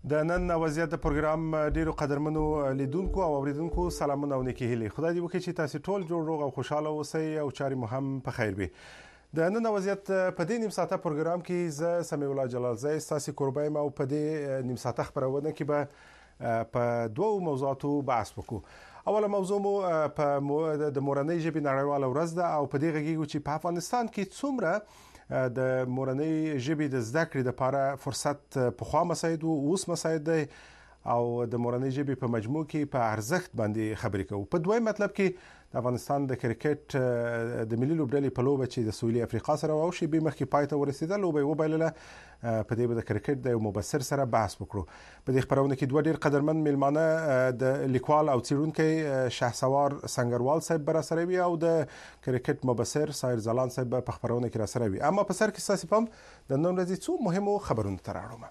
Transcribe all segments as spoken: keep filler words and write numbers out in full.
د نن وضعیت د پروګرام ډیرو قدرمنو لیدونکو او اوریدونکو سلامونه او نیکی هیلې. خدای دې وکړي چې تاسو ټول جوړ روغ او خوشاله اوسئ او چاري مو هم په خیر وي. د نن وضعیت په دې نیم ساعته پروګرام کې ز سمیع الله جلال زئی تاسو قربایم او په دې نیم ساعته خبرونه کې به په دوه موضوعاتو بحث وکړو. اوله موضوع مو په د مورنۍ ژبې نړیواله ورځ ده او په دې غږیږو چې په افغانستان کې څومره د مورنۍ ژبې د زده کړې لپاره فرصت په خوا مساعد او اوس مساعد دی او د مورنۍ ژبې په مجموع کې په ارزښت باندې خبرې کوو. په دویم مطلب کې د افغانستان د کرکټ د ملي لوبډلې په لوبه چې د سویلي افریقا سره او شی به مخکې پای ته ورسېدل لوبه وبایلله په دې به د کرکټ د مبصر سره بحث وکړو. په دې خبرونه کې دوه ډیر قدرمن میلمانه د لیکوال او څیړونکو شهسوار سنگروال صاحب بر سره وي او د کرکټ مبصر سایر زلان صاحب په خبرونه کې را سره وي. اما په سر کې ساسي پم د نن ورځې څو مهمو خبرونو تر اړوم.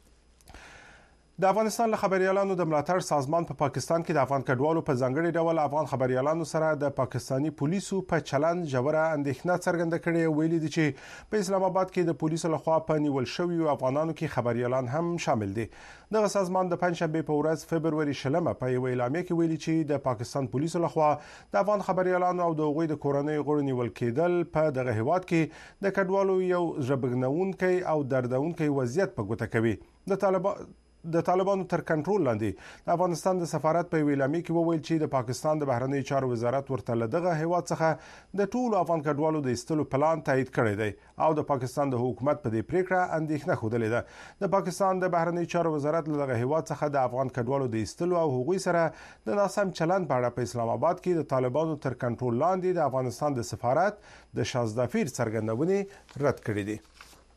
د افغانستان له خبريالانو د ملاتړ سازمان په پا پاکستان کې د افغان کډوالو په ځانګړي ډول افغان خبريالانو سره د پاکستانی پولیسو په چلند جوړه اندېښنه څرګنده کړې ویلي دي چې په اسلام آباد کې د پولیسو لخوا په نیول شویو افغانانو کې خبريالان هم شامل دي. دغه سازمان د پنځشنبه په ورځ فبرवरी شلمه په یو اعلامیه کې ویلي چې د پاکستان پولیسو لخوا د افغان خبريالانو او د غوي د کورنۍ غړو نیول کېدل په دغه هیواد کې د کډوالو یو ژبګنونکي او دردونکي وضعیت په ګوته کوي. د طالبان د طالبانو تر کنټرول لاندې د افغانستان د سفارت په ویلامي کې وویل چې د پاکستان د بهرنی چارو وزارت ورته لدغه هیواد څخه د ټولو افغان کډوالو د استلو پلان تایید کړی دی او د پاکستان د حکومت په دې پریکړه اندېښنه خوده ده. د پاکستان د بهرنی چارو وزارت لدغه هیواد څخه د افغان کډوالو د استلو او حقوقي سره د ناسم چلند په اړه په اسلام آباد کې د طالبانو تر کنټرول لاندې د افغانستان د سفارت د شازدافیر څرګندونې رد کړې دي.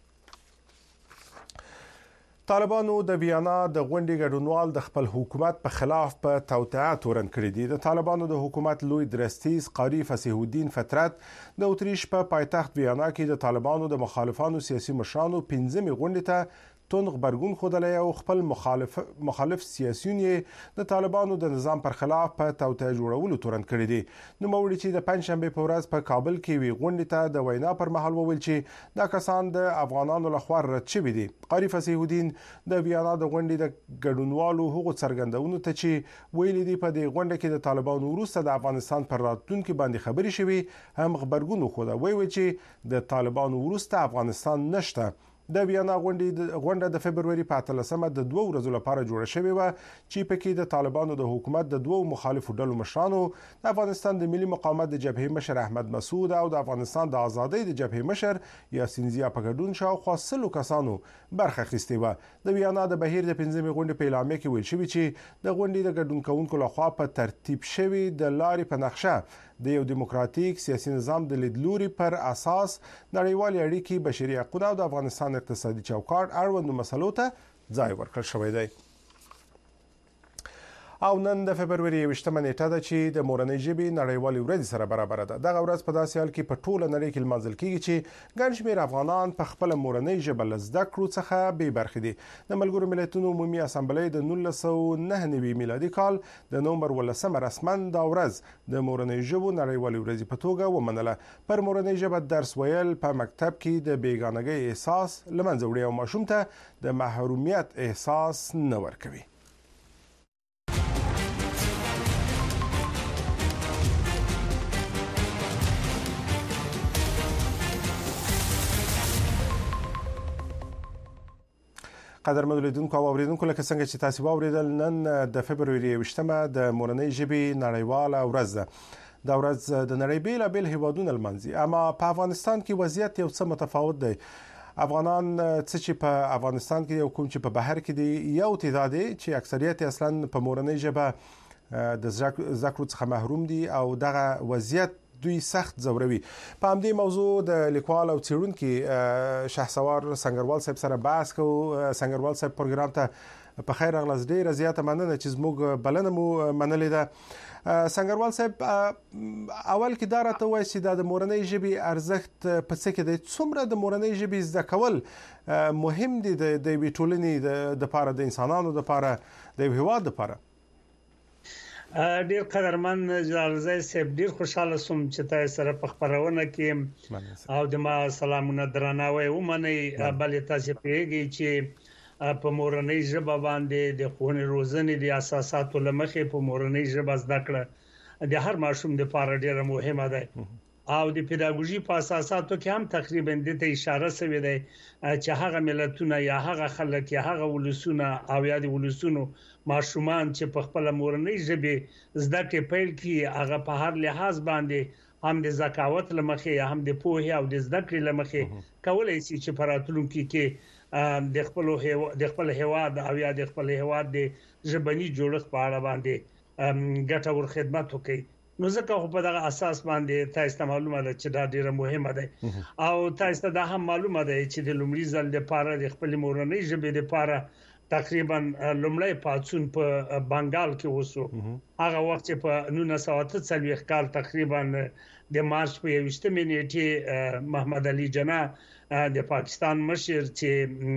طالبانو د ویانا د غونډې ګډونوال د خپل حکومت په خلاف په توطئه تورن کړی دي. د طالبانو د حکومت لوی درستیز قاری فصیح الدین فترت د اتریش په پایتخت ویانا کې د طالبانو د مخالفانو سیاسي مشرانو پنځمې غونډې ته تون خبرګون خوده او خپل مخالف مخالف سیاسيون د طالبانو د نظام پر خلاف په توطئه جوړولو تورن کړی دي. نو موري چې د پنځشنبه په ورځ په کابل کې وی غونډې ته د وینا پر مهال وویل چې دا کسان د افغانانو لخوا رد شوي دي. قاری فصیح الدین د ویانا د غونډې د ګډونوالو حقوق څرګندونو ته چې ویل دي په دې غونډه کې د طالبانو وروسته د افغانستان پر راتلونکو باندې خبري شوي هم خبرګون خوده ویل چې د طالبانو وروسته افغانستان نشته. د ویانا غونډه غونډه د فبرवरी په اتلسمه د دوه ورځې لپاره جوړه شوې و چې په کې د طالبانو د حکومت د دوه مخالفو ډلو مشرانو د افغانستان د ملي مقاومت د جبهې مشر احمد مسعود او د افغانستان د ازادۍ د جبهې مشر یاسین زیا په ګډون شاوخوا سلو کسانو برخه اخیستې و. د ویانا د بهیر د پنځمې غونډې په اعلامیه کې ویل شوی چې د غونډې د ګډون کوونکو لخوا په ترتیب شوی د لارې په نقشه د یو دیموکراتیک سیاسي نظام د لیدلوري پر اساس نړیوال اړیکې بشري حقوق او د افغانستان اقتصادي چوکاټ اړوند مسلو ته ځای ورکړل شوی دی. او نن د فبرवरी یوویشتمه نیټه ده چې د مورنۍ ژبې نړیوالې ورځ سره برابر ده. دغه ورځ په داسې حال کې په ټوله نړۍ کې لمانځل کیږي چې ګڼ شمېر افغانان په خپل مورنۍ ژبه لزده کړو څخه بې برخې دي. د ملګرو ملتونو عمومي اسامبلې د نولس سوه نهه نوي میلادي کال د نومبر ولسمه رسما دا ورځ د مورنۍ ژبو نړیوالې ورځ په توګه ومنله. پر مورنۍ ژبه درس ویل په مکتب کې د بیګانګۍ احساس لمنځه وړي او ماشوم ته د محرومیت احساس نه ورکوي. قدرمنو لیدونکو او اوریدونکو لکه څنګه چې تاسو واوریدل نن د فبرवरी یوویشتمه د مورنۍ ژبې نړیواله ورځ ده. دا ورځ د نړۍ بیلابیل هیوادونو لمانځي اما په افغانستان کې وضعیت یو څه متفاوت دی. افغانان چې په افغانستان کې یو کوم چې په بهر کې دی یو تعداد چې اکثریت اصلا په مورنۍ ژبه د ذکر څخه محروم دي او دغه وضعیت دوی سخت زوروي. په همدې موضوع د لیکوال او څیړونکو شهسوار سنگروال صاحب سره بحث کوو. سنگروال صاحب پروګرام ته په خیر راغلاست. ډیره زیاته مننه چې زموږ بلنه مو منلې ده. سنگروال صاحب اول کې دا راته وایي چې د مورنۍ ژبې ارزښت په څه کې دی؟ څومره د مورنۍ ژبې زده کول مهم دي د دې ټولنې د لپاره، د انسانانو لپاره، د هیواد لپاره؟ ډیر قدرمن جلال زئی صاحب، ډیر خوشاله سوم چې تاسو سره په خبرونه کې او د ما سلامونه درناوی ومني. بل تاسو پیږي چې په مورنۍ ژبه باندې د ښوونې روزنې د اساساتو لمخې په مورنۍ ژبه زده کړه د هر ماشوم لپاره ډیره مهمه ده او د پیداګوژي په اساساتو کې هم تقریبا د ته اشاره شوې ده چې هغه ملتونه یا هغه خلک یا هغه ولسونه او یا د ولسونو ماشومان چې په خپل مورنۍ ژبه زده کړې پیل کړي هغه په هر لحاظ باندې هم د ذکاوت لمخې هم د پوهې او د زده کړې لمخې کولای شي چې په راتلونکي کې د خپل د خپل هیواد او یا د خپل هیواد د ژبني جوړښت په اړه باندې ګټور خدمت وکړي. نو ځکه په دغه اساس باندې تاسو ته معلومه ده چې دا ډیره مهمه ده او تاسو ته دا هم معلومه ده چې د لومړي ځل لپاره د خپل مورنۍ ژبې لپاره تقریبا لومړی پاتون په بنگال کې وسو هغه وخت په نولس سوه اته څلوېښت کال تقریبا د مارچ په یوویشتمې نیټه محمد علي جناح د پاکستان مشر چې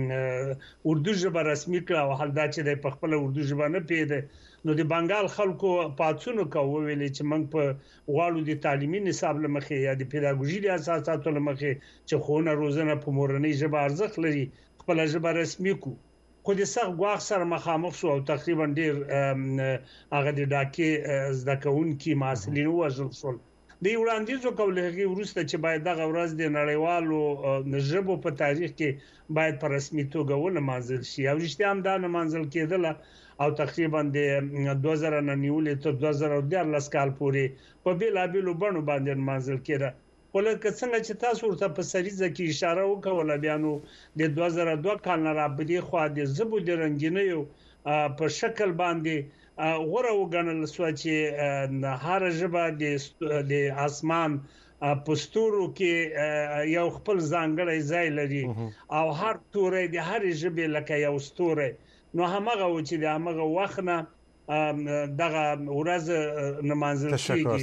اردو ژبه رسمي کړه او حال دا چې د خپل اردو ژبه نه پیده نو د بنگال خلکو پاتونو کوي ویل چې موږ په غواړو د تعلیمي نصاب لمخې یا د پیداګوژي د اساساتو لمخې چې ښوونه روزنه په مورنۍ ژبه ارزښت لري خپل ژبه رسمي کو خو د سخت غواخ سره مخامخ شو او تقریبا ډیر هغه د ډاکې زده کوونکي مسؤلین وژل شول. د وړاندیزو کولغي ورسته چې باید دغه ورځ د نړیوالو ژبو په تاریخ کې باید په رسمي توګه ولمانځل شي او رښتیا هم دا نمانځل کېدل او تقریبا د دوه زره نه نیولې تر دوه زره دیارلس کال پورې په بیلابیلو بڼو باندې نمانځل کېده. ولکه څنګه چې تاسو ورته په سریزه کې اشاره وکوله بیا نو د دوه زره دوه کال نه را بدی خو د زبو د رنگینیو په شکل باندې غوړه وګڼل سو چې هر ژبه د اسمان پستورو کې یو خپل ځانګړی ځای لري او هر تورې د هر ژبې لکه یو ستوره نو همغه و چې د همغه وخت نه دغه ورځ نمانځل کیږي. تشکر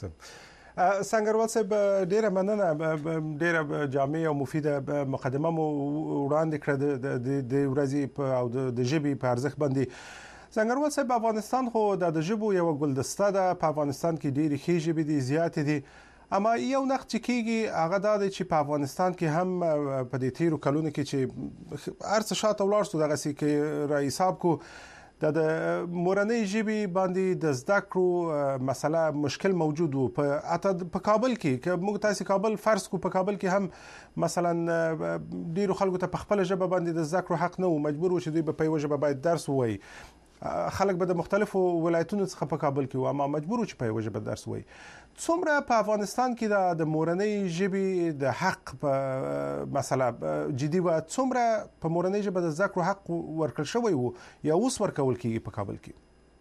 سنگروال صاحب ډیره مننه ډیره جامع او مفیده مقدمه مو وړاندې کړه د ورځې او د ژبې په ارزښت باندې. سنگروال صاحب افغانستان خو د ژبو یو ګلدسته ده په افغانستان کې ډیره ښې ژبې دي زیات دي اما یو نقد چې کیږي هغه دا دی چې په افغانستان کې هم په دې تیرو کلونو کې چې ارڅ شاته ولاړ شو دغه سي کې رئیس صاحب کو د مورنۍ ژبې باندې د زده کړو مسله مشکل موجود وو په اته په کابل کې که موږ تاسو کابل فرض کو په کابل کې هم مثلا ډیرو خلکو ته په خپل ژبه باندې د زده کړو حق نه وو مجبور و چې دوی په یوه ژبه باید درس ووایي خلک به د مختلفو ولایتونو څخه په کابل کې و اما مجبور و چې په یوه ژبه درس ووایي. څومره په افغانستان کې د مورنۍ ژبې د حق په مسله جدي و څومره په مورنۍ ژبه د زده کړو حق ورکړل شوی وو یا اوس ورکول کیږي په کابل کې؟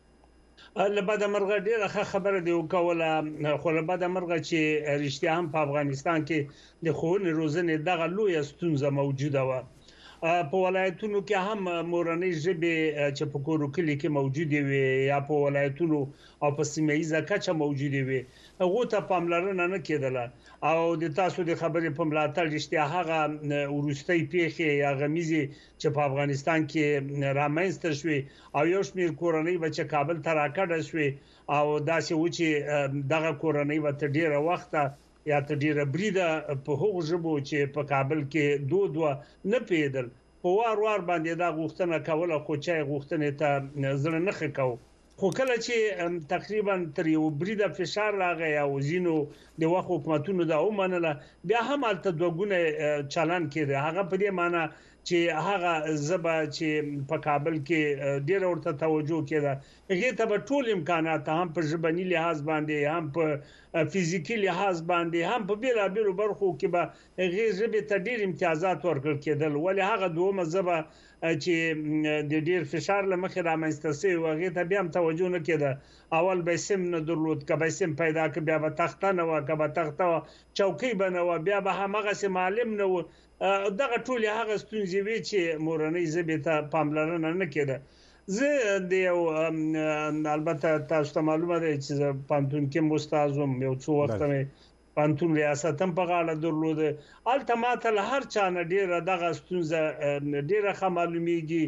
لبد مرغه ډیره خبره دی وکوله خو لبد مرغه چې رښتیا هم په افغانستان کې د ښوونې روزنې دغه لویه ستونزه موجوده و. په ولایتونو کې هم مورنۍ ژبې چې په کورو کلی کې موجوده وي یا په ولایتونو او په سیمه ییزه کچه موجوده وي هغه ته پاملرنه نه کېدله او د تاسو د خبرې په ملاتړ رښتیا هغه ورستۍ پیښې یا غمیزي چې په افغانستان کې رامنځته شوې او یو شمېر کورنۍ به چې کابل ته راکړه شوې او داسې و چې دغه کورنۍ به تر ډیره وخته یا تر ډیره بریده په هغو ژبو چې په کابل کې دود و نه پیدل په وار وار باندې دا غوښتنه کوله خو چې غوښتنې ته زړه نه ښکاو خو کله چې تقریبا تر یو بریده فشار راغی او زینو د وخت حکومتونو دا ومنله بیا هم البته دوګونه چلن کېده هغه په دې معنی چې هغه زبا چې په کابل کې ډیر ورته توجه کړه هغه ته به ټول امکانات هم په ژبني لحاظ باندې هم په فزیکی لحاظ باندې هم په بیل بیلو برخو کې به هغه ژبه ته ډیر امتیازات ورکړل کېدل ولې هغه دوه زبا چې د ډیر فشار لمخې رامنځته شوی هغه ته بیا هم توجه نه کېده اول به سم نه درلود کبه سم پیدا ک بیا به تخته نه و کبه تخته چوکۍ بنو بیا به همغه سم معلم نه و دغه ټول هغه ستونزې وی چې مورنۍ ژبې ته پاملرنه نه کېده. زه د یو البته تاسو ته معلومه ده چې پانتون کې مستعزم یو څو وخت مې پانتون ریاست هم په غاړه درلوده التماته هر چا نه ډیره دغه ستونزه ډیره معلومیږي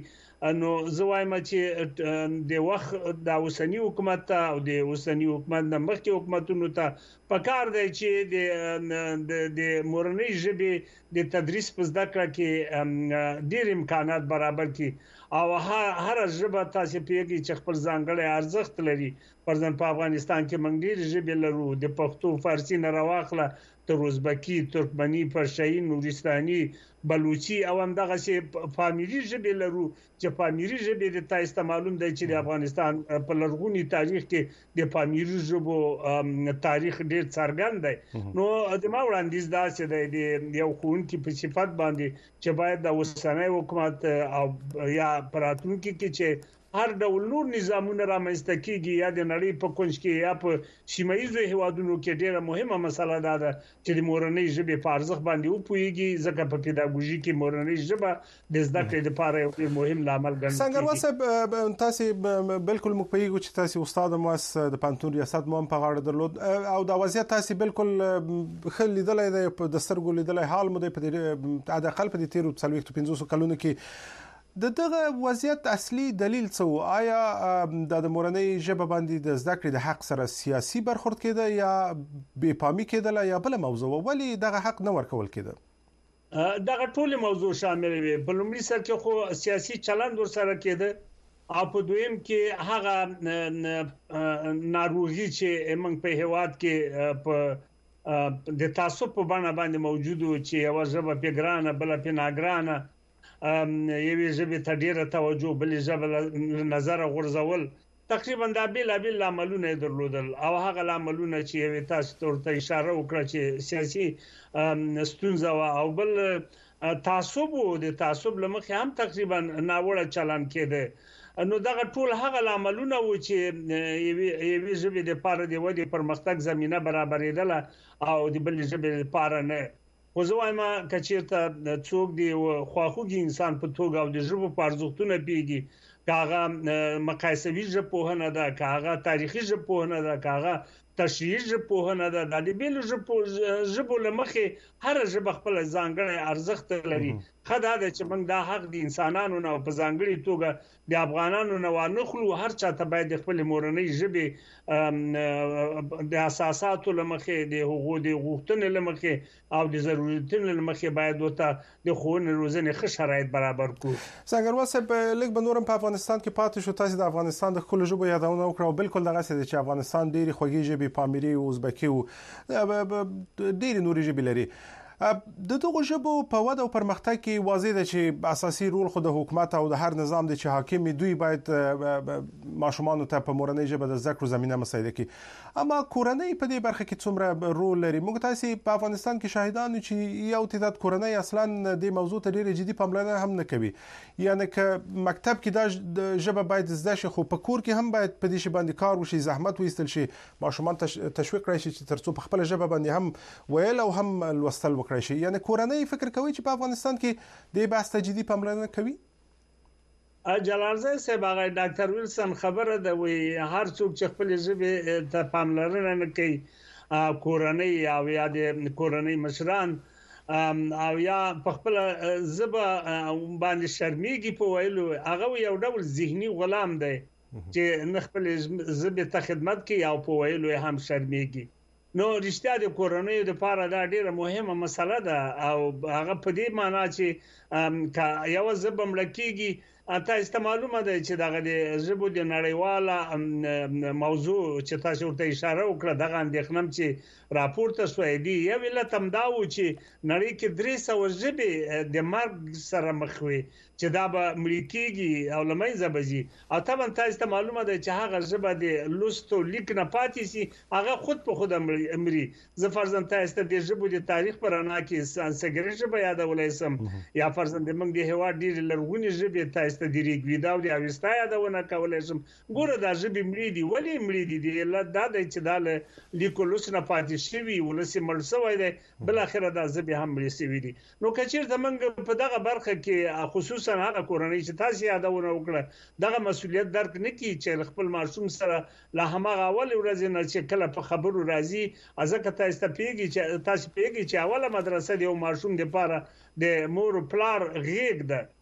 نو زوایم چې د وخت د اوسنی حکومت او د اوسنی حکومت د مخکې حکومتونو ته پکار دی چې د د مورنۍ ژبې د تدریس په زده کړه کې ډېر امکانات برابر کړي او هر ژبه تاسو پیږي چې خپل ځانګړی ارزښت لري. پرځن په افغانستان کې موږ ډېر ژبې لرو، د پښتو، فارسی نه راوخله تر ازبکی، ترکمنی، پرشايي، نورستاني، بلوچي او هم دغه سي فامیلی ژبې لرو چې فامیلی ژبې د تاسو معلوم دی چې د افغانستان په لرغوني تاریخ کې د فامیلی ژبو تاریخ ډېر څرګند دی. نو د ما وړاندیز دا چې د یو ښوونکي په صفت باندې چې باید د اوسنۍ حکومت او یا پراتونکو کې چې هر ډول نور نظامونه رامنځته کیږي یا د نړۍ په کونج کې یا په سیمایي هیوادونو کې ډیره مهمه مسله ده چې د مورنۍ ژبې په ارزښت باندې وپويږي، ځکه په پیداګوژي کې مورنۍ ژبه د زده کړې لپاره یو مهم لامل ګڼل کیږي. څنګه واسه تاسو بالکل مکپیږي چې تاسو استاد مؤس د پانتون ریاست مو په غاړه درلود او د وضعیت تاسو بالکل خل لیدلای د دسترګو لیدلای حال مو د په د خلک د تیرو څلويخ پنځوس کلونو کې د دغه وضعیت اصلي دلیل څه؟ آیا د مورنۍ ژبه باندې د زده کړې د حق سره سیاسي برخورد کېده یا بې پامي کېدله یا بل موضوع ولی دغه حق نه ورکول کېده؟ دغه ټول موضوع شامل وي. په لومړي سر کې خو سیاسي چلند ور سره کېده او په دویم کې هغه ناروغي چې موږ په هیواد کې په د تعصب په بڼه باندې موجوده چې یو ژبه په ګرانه بل په ناګرانه یوې ژبې ته ډیره توجه بل ژبه نظر غورځول تقریبا دا بیل بیل عملونه درلودل او هغه عملونه چې تاسو ته اشاره وکړه چې سیاسي ستونزه او بل تعصب او د تعصب لمخې هم تقریبا ناوړه چلن کېده. نو دا ټول هغه عملونه و چې یوې ژبې د لپاره د ودی پرمختګ زمينه برابرېدله او د بل ژبې لپاره نه. خو زه وایم کچیرته څوک دی خواخوږي انسان په توګه او د ژبو په ارزښتونه پیږي، کاغه مقایسوي ژبپوهنه ده، کاغه تاریخي ژبپوهنه ده، کاغه تشریحي ژبپوهنه ده. د دې بیل ژبو لمخې هر ژبه خپل ځانګړی ارزښت لري. خدای دې چې موږ دا حق د انسانانو نه په ځانګړي توګه د افغانانو نه ونخلو. هر چا ته باید خپل مورنۍ ژبې د اساساتو لمخې د حقوقو د غوښتنې لمخې او د ضرورتونو لمخې باید وته د ښوونې روزنې ښه شرایط برابر کړو. څنګه واسه لیک بنورم په افغانستان کې پاتې شو، تاسو د افغانستان د خپل ژبو یادونه وکړه او بالکل دغه څه چې افغانستان ډېری خوږی ژبې پامیری او ازبکی او ډېری نوري ژبې لري. د دغه ژبو په وده او پرمختګ کې واضح ده چې اساسي رول خو د حکومت او د هر نظام د چې حاکم دوی باید ماشومان ته په مورنۍ ژبه د ذکر زمينه مساعده کړي. اما کورنۍ په دې برخه کې څومره رول لري؟ موږ تاسو په افغانستان کې شاهدان چې یو تعداد کورنۍ اصلا د موضوع ته ډېر جدي پاملرنه هم نه کوي. یعنی که مکتب کې د ژبه باید زده شي خو په کور کې هم باید په دې شی باندې کار وشي، زحمت وایستل شي، ماشومان تشویق کړي چې ترڅو په خپل ژبه باندې هم ویل او هم لوستل وکړي شي. یعنی کورنۍ فکر کوي چې په افغانستان کې د باسته جدي پاملرنه کوي؟ جلالزای صاحب هغه ډاکټر ویلسن خبره ده وی هر څوک چې خپل ژبه ته پاملرنه نه کوي، کورنۍ او یا د کورنۍ مشران او یا په خپل ژبه باندې شرمېږي په ویلو، هغه یو ډول ذهني غلام دی چې نه خپل ژبه ته خدمت کوي او په ویلو هم شرمېږي. نو رښتیا د کورنۍ لپاره دا ډیره مهمه مسله ده او هغه په دې معنی چې یو ژبه ملکیږي. تاسو ته معلومه ده چې دغه د ژبو د نړیواله موضوع چې تاسو ورته اشاره وکړه دغه اندېښنم چې راپورته شوې دي یو علت هم دا و چې نړۍ کې درې سوه ژبې د مرګ سره مخ وي چې دا به مړ کېږي او لمنځه به ځي. او طبعا تاسو ته معلومه ده چې هغه ژبه د لوست او لیک نه پاتې شي، هغه خود په خود مري. زه فرضاً تاسو ته د ژبو د تاریخ پر انا کې سانسکري ژبه یادولای سم یا فرضاً د موږ د هوا ډېر لرغونی ژبې تاسو ته د ریګویدا او د اوستا یادونه کولای سم. ګوره دا ژبې مړې دي. ولې مړې دي؟ د علت دا دی چې دا لیکلوس نه پاتې شوی ولسی مړ شوی دی، بل اخره دا ژبې هم مړې شوی دي. نو کچیر د موږ په دغه برخه کې خصوصا هغه کورنۍ چې تاسو یادونه وکړه دغه مسولیت درک نه کی چې خپل ماشوم سره لا همغه اول ورځ نه چې کله په خبرو راځي ازکه تاسو ته پیږي چې تاسو پیږي چې اوله مدرسه دی او ماشوم د پاره د مور پلار غیږ ده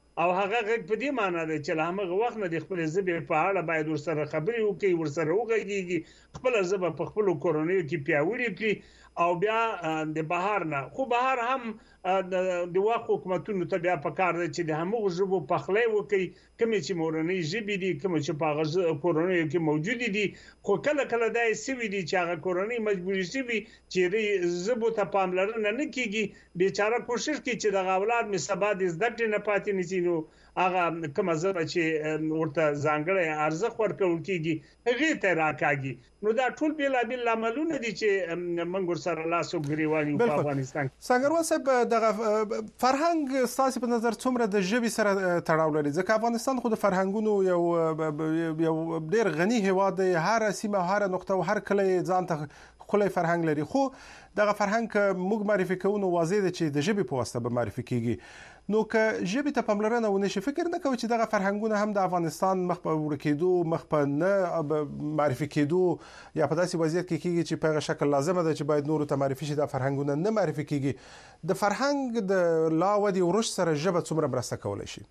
او هغه غږ په دې معنی ده چې هغه وخت نه د خپل ژبې په اړه باید ورسره خبرې وکړي ورسره وغږیږي خپل ژبه په خپل کورنیو کې پیاوړې کړي او بیا د بهر نه خو بهر هم د واخ حکومتونو ته بیا په کار دی چې د همغه ژبو پخلی وکړي کوم چې مورنۍ ژبې دي کوم چې په هغه کورنیو کې موجود دي خو کله کله دا سوي دي چې هغه کورنۍ مجبوري شي چې ژبو ته پاملرنه نه کیږي بیچاره کوشش کوي چې د اولاد می سبا د زده کړې نه پاتې نشي نو هغه کوم ژبه چې ورته ځانګړی ارزښت ورکول کیږي هغه ته راکاږي نو دا ټول بیل بیل عملونه دي چې موږ سره لاس وګریواني په افغانستان څنګه وسه دغه فرهنګ ستاسو په نظر څومره د ژبې سره تړاو لري ځکه افغانستان خو د فرهنګونو یو یو ډېر غني هیواد دی هر سیمه هر نقطه او هر کله ځان ته خپل فرهنګ لري خو دغه فرهنګ موږ معرفي کوو واضح دي چې د ژبې په واسطه به معرفي کیږي نو که ژبې ته پاملرنه ونه شي فکر نه کوي چې دغه فرهنګونه هم د افغانستان مخ په ورکېدو مخ په نه معرفي کېدو یا په داسې وضعیت کې کیږي چې په شکل لازمه ده چې باید نور ته معرفي شي د فرهنګونه نه معرفي کیږي د فرهنګ د لا ودی ورش سره ژبه څومره مرسته کولای شي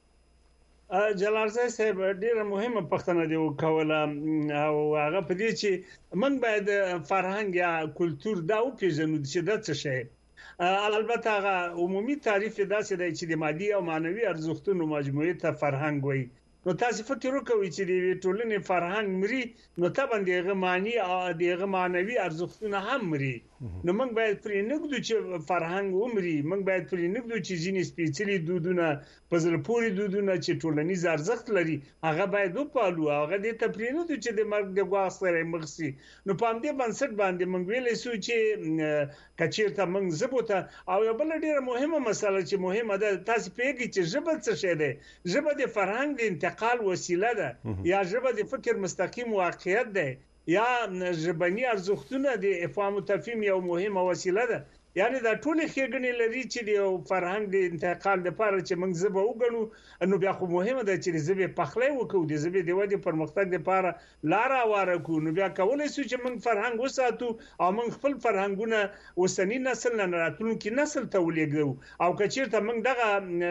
جلالزای صاحب ډیره مهمه پښتنه دی وکوله او هغه په دې چې موږ باید فرهنګ یا کلچر دا او پیژنو چې دا څه شی البته هغه عمومي تعریف داسې دی چې د مادي او معنوي ارزښتونو مجموعه ته فرهنګ وایي نو تاسو فکر وکوئ چې د ټولنې فرهنګ مري نو طبعا دغه معنی او دغه معنوي ارزښتونه هم مري نو موږ باید پرې نګدو چې فرهنګ ومري موږ باید پرې نګدو چې ځینې سپېڅلي دودونه پزل پوری دودونه چې ټولنیز ارزښت لري هغه باید وپالو هغه د تپرینو چې د مرګ د غوا سره مخسي نو په دې بنسټ باندې موږ ویلې سو چې کچیرته موږ زبوته او یو بل ډیره مهمه مسله چې مهمه ده تاسو پیګی چې ژبه څه شی ده ژبه د فرهنګ د انتقال وسیله ده یا ژبه د فکر مستقیم واقعیت ده یا ژبني ارزښتونه د افهام او تفهیم یو مهمه وسیله ده یعنی دا ټول ښېګڼې لري چې د فرهنګ د انتقال لپاره چې موږ زبه وګڼو نو بیا خو مهمه ده چې د زبې پخلی وکړو د زبې د ودې پرمختګ لپاره لار هواره کړو نو بیا کولای شو چې موږ فرهنګ وساتو او موږ خپل فرهنګونه اوسنی نسل نه راتلونکي نسل ته ولېږدو او کچیرته موږ دغه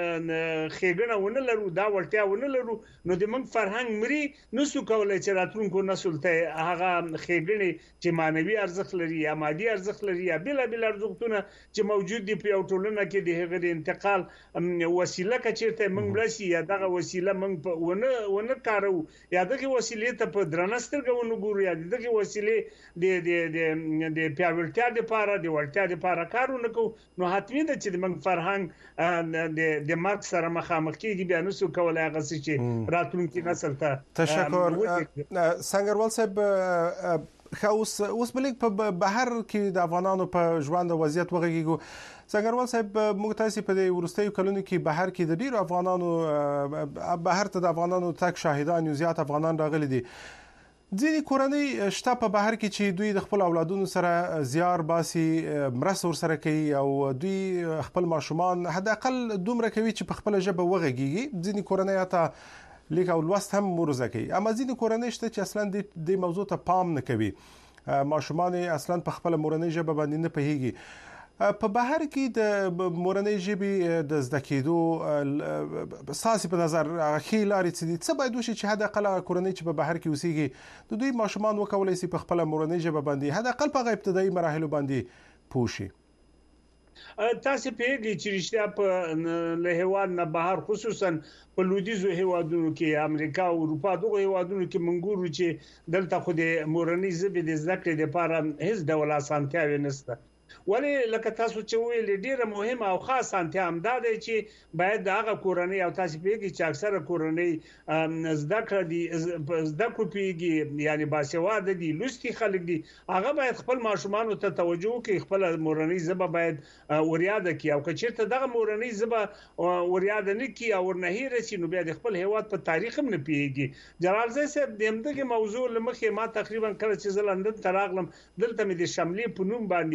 ښېګڼه ونه لرو دا وړتیا ونه لرو نو د موږ فرهنګ مري نو څو کولای چې راتلونکو نسل ته هغه ښېګڼې چې مانوي ارزښت لري یا مادي ارزښت لري یا بل بل ارزښتونه چې موجود دي په یو ټولنه کې د هغه د انتقال وسیله کچیرته موږ بلشي یا دغه وسیله موږ ونه ونه کارو یا دغه وسیله ته په درنسترګو ونګورو یا دغه وسیله د د د د پیاوړتیا لپاره د ورتیا لپاره کارونه کوو نو حتمی ده چې موږ فرهنګ د د مرګ سره مخامخ کیږي بیا نو څو کولای هغه چې راتلونکي نسل ته تشکر څنګهوال صاحب خاص اوس بلک په بهر کې د افغانانو په ژوند وضعیت وغږیږو څنګهوال صاحب موږ تاسو په دې ورستیو کلونو کې بهر کې د ډیرو افغانانو بهر ته د افغانانو تک شاهدان یو زیات افغانان راغلي دي ځینې کورنۍ شته په بهر کې چې دوی د خپل اولادونو سره زیار باسي مرسته ورسره کوي او دوی خپل ماشومان حد اقل دومره کوي چې په خپل ژبه وغږیږي ځینې کورنۍ ته لیک او لوست هم مرزه کوي اما ځینې کورنۍ شته چې اصلا د موضوع ته پام نه کوي ماشومان اصلا په خپل مورنۍ ژبه باندې نه پوهیږي په بهر کې د مورنۍ ژبې د زده کېدو اساسي په نظر خې لارې څه باید وشي چې حد اقل کورنۍ چې په بهر کې اوسېږي د دوی ماشومان وکولای شي په خپل مورنۍ ژبه باندې حد اقل په ابتدایي مراحلو باندې پوه شي تاسو پیږي چې رښتیا په له هیواد نه بهر خصوصا په لویدیزو هیوادونو کې امریکا او اروپا دغه هیوادونو کې منګورو چې دلته خو د مورنۍ ژبې د زده کړې لپاره هیڅ ډول اسانتیاوي نشته ولی لکه تاسو چې ویل ډیره مهمه او خاص انته امدا دی چې باید دغه کورنۍ او تاسو پیږي چې اکثره کورنۍ زده کړې دي زده کوي یعنی باسواده دي لوستي خلک دي هغه باید خپل ماشومان ته توجه کوي خپل مورنۍ ژبه باید وریاده کوي او کچیرته دغه مورنۍ ژبه وریاده نه کوي او نه هیرسي نو بیا د خپل هیواد په تاریخ هم نه پیږي جلالزای صاحب دغه موضوع لمخه ما تقریبا کله چې زلندن تراغلم دلته مې د شملې په نوم باندې وخت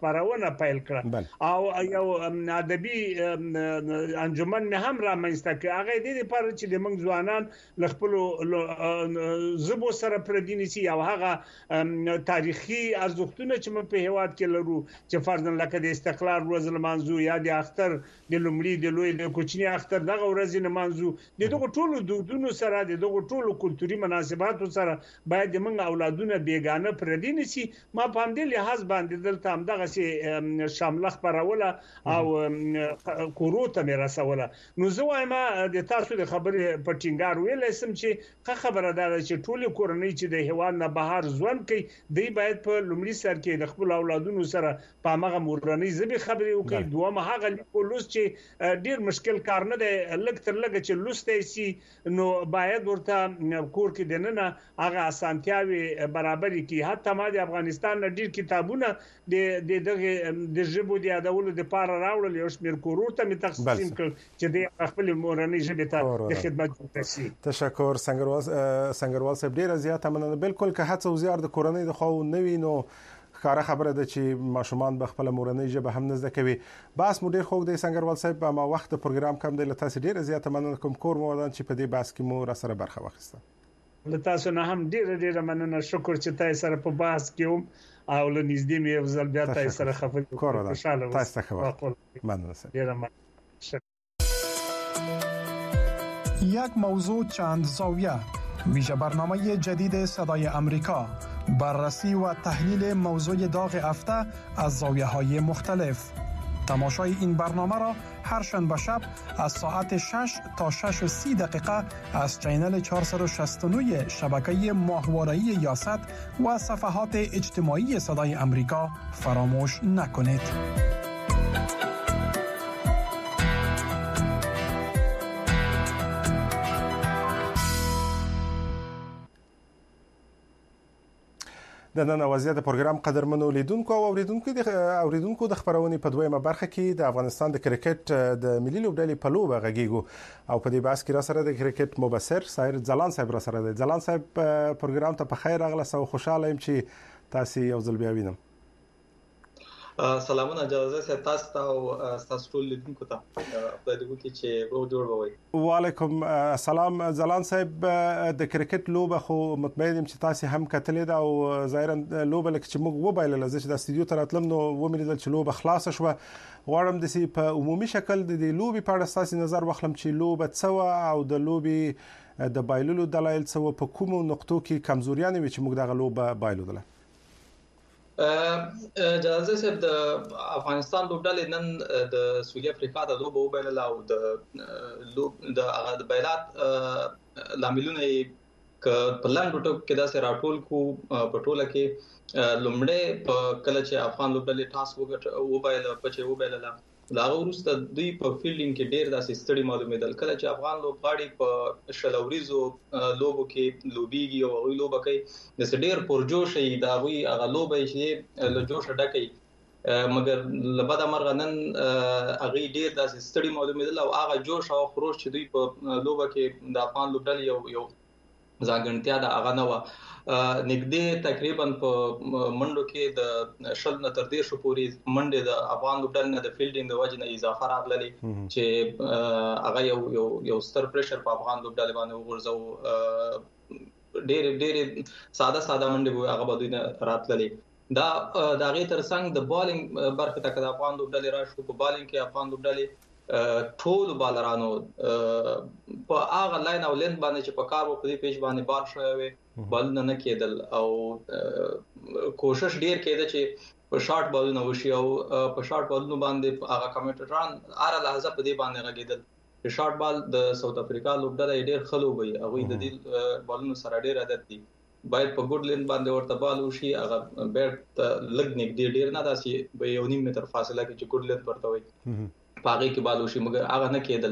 خبرونه پیل کړه او یو ادبي انجمن نه هم را منځته کړ. هغه د دې لپاره چې د موږ ځوانان خپل زبو سره پردي نشي او هغه تاریخي ارزښتونه چې موږ په هیواد کې لرو چې فرضاً لکه د استقلال ورځ لمانځو یا د اختر د لومړي د لوی د کوچني اختر دغه ورځ لمانځو. د دغه ټولو دودونو سره د دغه ټولو کلتوري مناسباتو سره باید موږ اولادونه بیگانه پردي نشي. ما په همدې لحاظ باندې دلته هم دغه سي شامله خبروله او کورو ته مې رسوله. نو زه وایم د تاسو د خبرې په ټینګار ویل سم چې خبره ده چې ټول کورنۍ چې د هیواد نه بهر ژوند کوي دی باید په لومړي سر کې د خپل اولادونو سره په هغه مورنۍ ژبه خبرې وکړي. دوه هغه لیکلوس چې ډیر مشکل کار نه دی، لږ تر لږه چې لوستای شي نو باید ورته کور کې دننه هغه اسانتیاوي برابرې کی. حتی ما د افغانستان ډیر کتابونه د دغه د ژبو د یادولو لپاره راوړل، یو شمېر کورو ته می تقسیم کړ چې د خپل مورنۍ ژبه ته د خدمت وکړي. تشکر سنگروال سنگروال صاحب، ډیر زیات مننه. بالکل که هڅه وزیار د کورنۍ د خو نوی نو خاره خبره ده چې ماشومان به خپل مورنۍ ژبه هم نه زده کوي. بس مو ډیر خوږ دی سنگروال صاحب، ما وخت پروګرام کم دی، لته تاسو ډیر زیات مننه کوم کور مو ودان چې په دې بحث کې مو را سره برخه واخیسته. لته تاسو نه هم ډیر ډیر مننه، شکر چې تاسو سره په بحث کې وم او له نږدې مې یو ځل بیا تاسو سره خبرې وکړم. خوشاله تاسو ته مننه. ډیر مننه. یک موضوع چند زاویه، ویژه برنامه جدید صدای امریکا، بررسی و تحلیل موضوع داغ هفته از زاویه‌های مختلف. تماشای این برنامه را هر شنبه شب از ساعت شش تا شش و سی دقیقه از چینل چهارصد و شصت و نه شبکه ماهواره‌ای یاست و صفحات اجتماعی صدای امریکا فراموش نکنید. د نن وضعیت پروګرام قدرمنو لیدونکو او اوریدونکو د اوریدونکو د خبرونې په دویمه برخه کې د افغانستان د کرکټ د ملي لوبډلې په لوبه غږیږو او په دې بحث کې را سره د کرکټ مبصر سایر ځلان صاحب را سره دی. ځلان صاحب پروګرام ته په خیر راغله او خوشاله یم چې تاسو یو ځل بیا وینم. سلامونه اجازه سه تاسو او تاسو ټول لیدونکو ته په دې کې چې وو جوړ وای. وعلیکم السلام ځلان صاحب، د کرکټ لوبه خو مطمئن یم چې تاسو هم کتلې ده او ظاهرا لوبه لکه چې موږ وبایل لږ چې د استودیو ته راتلم نو ومنل چې لوبه خلاص شوه. غواړم د سي په عمومي شکل د لوبي په اړه تاسو نظر واخلم چې لوبه څه او د لوبي د بایللو دلایل څه په کومو نقطو کې کمزوریان وي چې موږ دغه لوبه بایلودله. اجازه سه د افغانستان لوبډلې نن د سویل افریقا د لوبو وبایل او د لوب د هغه د بایلات لاملونه ک په لاندې ټوک کې دا سره راټول کو په ټوله کې لومړی په کله چې افغان لوبډلې ټاس وګټ وبایل په چې وبایل لا ورسته دوی په فیلډینګ کې ډیر داسې ستړي معلومېدل. کله چې افغان لوبغاړي په شلوريزو لوبو کې لوبيږي او وی لوبه کوي د ډیر پرجوش ای دا وی هغه لوبه شي له جوش ډکې مګر لبدا مرغنن هغه ډیر داسې ستړي معلومېدل او هغه جوش او خروش چې دوی په لوبه کې د افغان لوبډلې یو یو ځانګړتیا د هغه نو نګدې تقریبا په منډو کې د شل نه تر دې شو پوری منډه د افغان لوبډلې نه د فیلډینګ د وجه نه اضافه راغلي چې هغه یو یو یو ستر پریشر په افغان لوبډلې باندې ورځو ډېر ډېر ساده ساده منډه هغه بدوینه راتللې. دا د هغه ترڅنګ د بالینګ برخه ته د افغان لوبډلې راشو په بالینګ کې افغان لوبډلې ټول بالرانو په هغه لاین او لین باندې چې په کار په دې پیج باندې بار شوی بل نه کېدل او کوشش ډیر کېده چې په شارټ بالونه وشي او په شارټ بالونو باندې هغه کمنټران هر لحظه په دې باندې غږیدل. په شارټ بال د ساوث افریقا لوبډله ډیر خلو وي او د دې بالونو سره ډیر عادت دي باید په ګډ لین باندې ورته بال وشي هغه بیٹ لګ نږدې ډیر نه داسي به یو نیم متر فاصله کې چې ګډ لین ورته وي پاغي کې بال وشي مګر هغه نه کېدل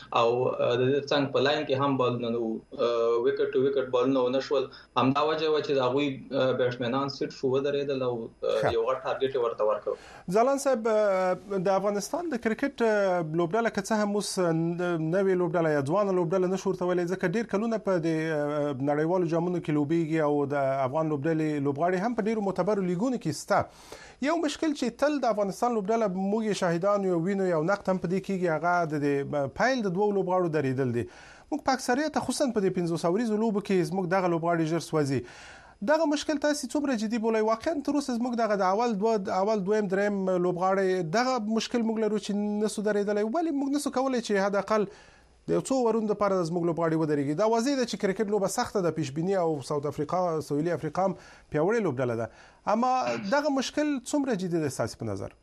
او د دې څنګه په لاین کې هم بال نو وکټ ټو وکټ بال نو نشول هم دا وجه و چې دا غوي بیټسمنان سټ شو درېدل او یو غټ ټارګټ ورته ورکړ. ځلان صاحب د افغانستان د کرکټ لوبډله کڅه هم اوس نوې لوبډله یا ځوان لوبډله نشورته ولې ځکه ډیر کلونه په د نړیوالو جامونو کې لوبيږي او د افغان لوبډلې لوبغاړي هم په ډیرو معتبرو لیګونو کې ستا. یو مشکل چې تل د افغانستان لوبډله موږ شاهدان یو وینو یو نقد هم په دې کېږي هغه د پایل د دوه لوبغاړو درېدل دي. موږ په اکثریت خصوصا په دې پنځه سوه ورځو لوبو کې زموږ دغه لوبغاړي ژر سوځي. دغه مشکل تاسو څومره جدي بولئ؟ واقعا تر اوسه زموږ دغه د اول دوه اول دویم دریم لوبغاړي دغه مشکل موږ لرو چې نسو درېدل، ولی موږ نسو کولای چې حد اقل د یو څو ورونو لپاره زموږ لوبغاړي ودرېږي. دا واضح ده چې کرکټ لوبه سخته ده، پیشبینی او ساوث افریقا سویلي افریقا هم پیاوړې لوبډله ده، اما دغه مشکل څومره جدي ده تاسو په نظر؟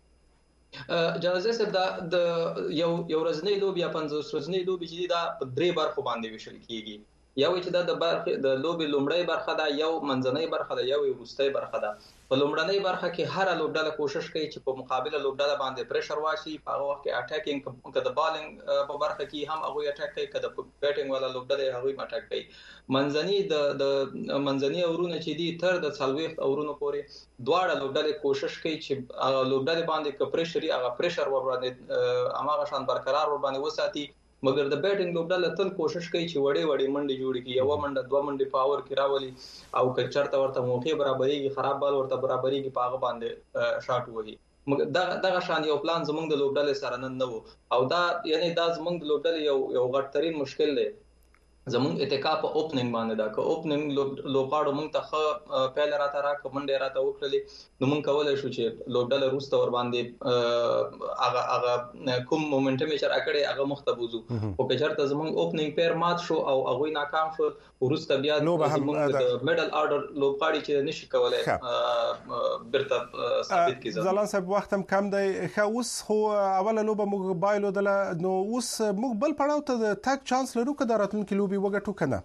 جنازه صاحب دا د یو یو ورځنی لوب یا پنځه ورځنی لوب چې دا په درې برخو باندې ویشل کیږي. یو چې دا د برخه د لوبي لومړی برخه ده، یو منځنۍ برخه ده، یو وروستۍ برخه ده. په لومړنۍ برخه کې هر لوبډله کوشش کوي چې په مقابله لوبډله باندې پریشر واشي، په هغه وخت کې اٹیکینګ کده بالینګ په برخه کې هم هغه اٹیک کوي، کده بیټینګ والا لوبډله هغه اٹیک کوي. منځنۍ د د منځنۍ اورونه چې دي تر د څلويخت اورونو پورې دواړه لوبډله کوشش کوي چې هغه لوبډله باندې ک پریشر هغه پریشر ور باندې هغه شان برقرار ور باندې وساتي. مګر د بیټینګ لوبډله تل کوشش کوي چې وړې وړې منډې جوړ کړي، یو منډه دوه منډې پاور کې راولي او که چرته ورته موقع برابرېږي خراب بال ورته برابرېږي په هغه باندې شاټ وهي. مګر دغه دغه شان یو پلان زموږ د لوبډلې سره نن نه وو او دا یعنی دا زموږ د لوبډلې یو یو غټ ترين مشکل دی. زموږ اتکا په اوپننګ باندې دا که اوپننګ لوبغاړو موږ ته پیل راته را کومنډه راته وکړلې نو موږ کولای شو چې لوبډله روسته ور باندې هغه هغه کوم مومنټم چې راکړي هغه مختبوزو او که چېرته زموږ اوپننګ پیر مات شو او هغه ناکام شو ورسته بیا زموږ د میډل آرډر لوبغاړي چې نشي کولای برته ثابت کیږي. ځلان صاحب وخت هم کم دی، خو اوس خو اوله لوبه موږ بایلو دله نو اوس موږ بل پړاو ته د تک چانس لرو که د راتلونکي لوبي وګټو کنه؟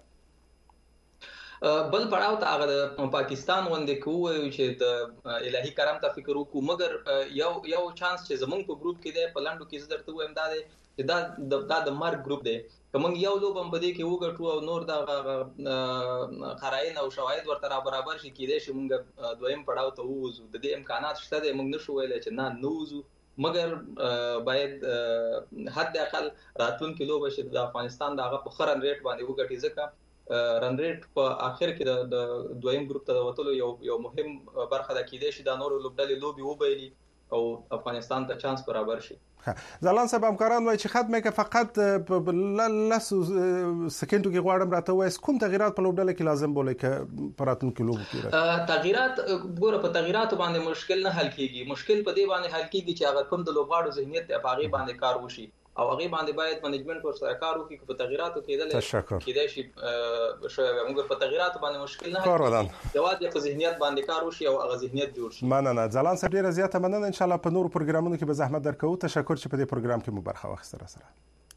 بل پړاو ته هغه د پاکستان غونډه کوي چې د الهي کرم ته فکر وکړو، مګر یو یو چانس چې زمونږ په ګروپ کې دی په لاندو کې زه درته وایم دا دی چې دا د دا د مارک ګروپ دی. کوم یو لوب هم بده کې وګټو او نور دا قراین او شواهد ورته برابر شي کېدای شي موږ دویم پړاو ته ووزو. د دې امکانات شته دي، موږ نشو ویلای چې نه نوزو، مګر باید حد اقل راتلونکي لوب شي د افغانستان د هغه په خرن ریټ باندې وګټي، ځکه رن ریټ په اخر کې د دویم ګروپ ته وتلو یو یو مهم برخه ده. کېدای شي دا نور لوبډلې لوبي وبایلي او افغانستان ته چانس برابر شي. ځلان صاحب همکاران وایي چې ختمه کې فقط په لس سکندو کې غواړم راته وایي کوم تغیرات په لوبډله کې لازم بولي چې په راتلونکي لوبو کې تغیرات ګوره په تغیراتو باندې مشکل نه حل کیږي. مشکل په دې باندې حل کیږي چې هغه کوم د لوبغاړو ذهنیت په هغه باندې کار وشي او هغه باندې باید منیجمنت ور سره کار وکړي. په تغیراتو کېدل کېدای شي شوی موږ په تغیراتو باندې مشکل نه حل جواد په ذهنیت باندې کار وشي او هغه ذهنیت جوړ شي. مننه ځلان صاحب، ډیره زیاته مننه. ان شاء الله په نورو پروګرامونو کې به زحمت درکوو. تشکر چې په دې پروګرام کې مو برخه واخیسته سره.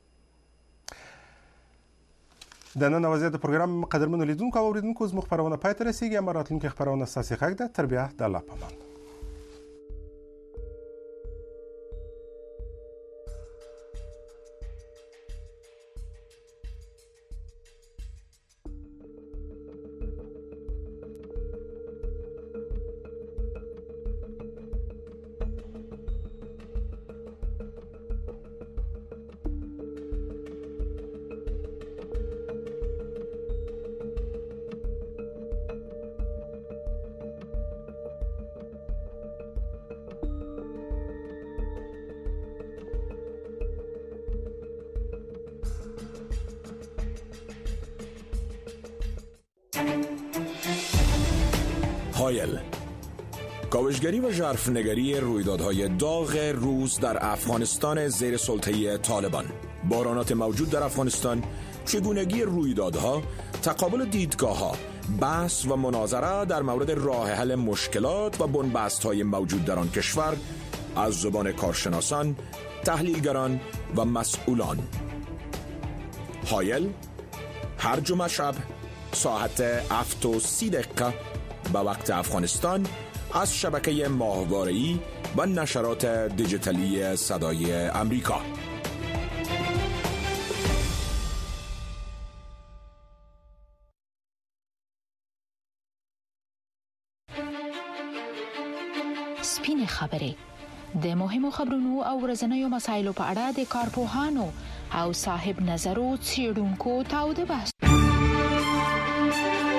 د نن وضعیت پروګرام قدرمنو لیدونکو او اوریدونکو زموږ خبرونه پای ته رسیږي. اما راتلونکي خبرونه ستاسو خګ ده. تر بیا د الله پامان. هایل، کاوشگری و ژرفنگری رویدادهای داغ روز در افغانستان زیر سلطه طالبان، بحرانات موجود در افغانستان، چگونگی رویدادها، تقابل دیدگاه‌ها، بحث و مناظره در مورد راه حل مشکلات و بنبست‌های موجود در آن کشور از زبان کارشناسان، تحلیلگران و مسئولان. هایل هر جمعه شب ساعت هفت و سی دقیقه به وقت افغانستان از شبکه ماهواره‌ای و نشرات دیجیتالی صدای امریکا. سپینې خبرې د مهمو خبرونو او ورځنیو مسایلو په اړه د کارپوهانو او صاحب نظرو څېړونکو تاوده بحث